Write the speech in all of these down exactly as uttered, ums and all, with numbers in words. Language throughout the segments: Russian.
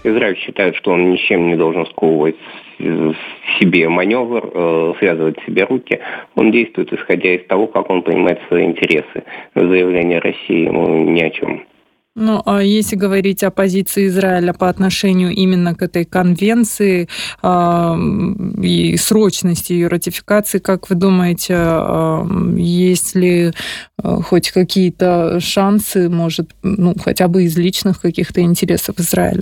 Израиль считает, что он ничем не должен сковывать себе маневр, э, связывать себе руки. Он действует, исходя из того, как он понимает свои интересы. Заявление России ему ни о чем. Ну, а если говорить о позиции Израиля по отношению именно к этой конвенции а, и срочности ее ратификации, как вы думаете, а, есть ли а, хоть какие-то шансы, может, ну, хотя бы из личных каких-то интересов Израиля?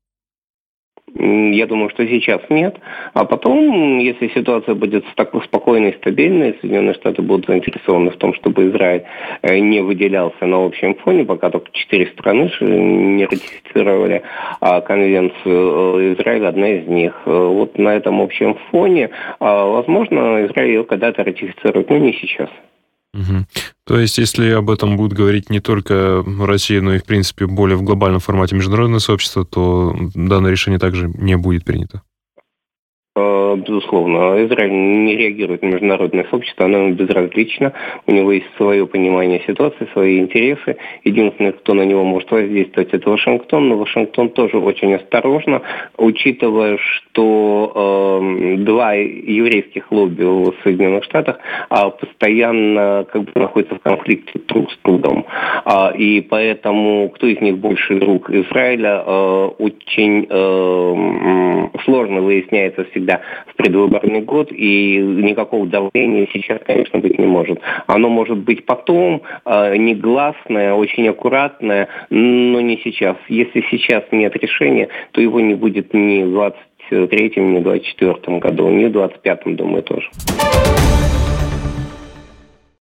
Я думаю, что сейчас нет. А потом, если ситуация будет такой спокойной и стабильной, Соединенные Штаты будут заинтересованы в том, чтобы Израиль не выделялся на общем фоне, пока только четыре страны не ратифицировали конвенцию. Израиль одна из них. Вот на этом общем фоне, возможно, Израиль ее когда-то ратифицирует, но не сейчас. Угу. То есть, если об этом будут говорить не только Россия, но и, в принципе, более в глобальном формате международное сообщество, то данное решение также не будет принято? Безусловно, Израиль не реагирует на международное сообщество, оно ему безразлично, у него есть свое понимание ситуации, свои интересы. Единственный, кто на него может воздействовать, это Вашингтон, но Вашингтон тоже очень осторожно, учитывая, что э, два еврейских лобби в Соединенных Штатах э, постоянно как бы находятся в конфликте друг с другом. Э, и поэтому, кто из них больше друг Израиля, э, очень э, сложно выясняется всегда в предвыборный год, и никакого давления сейчас, конечно, быть не может. Оно может быть потом, э, негласное, очень аккуратное, но не сейчас. Если сейчас нет решения, то его не будет ни в двадцать третьем, ни в двадцать четвёртом году, ни в двадцать пятом, думаю, тоже.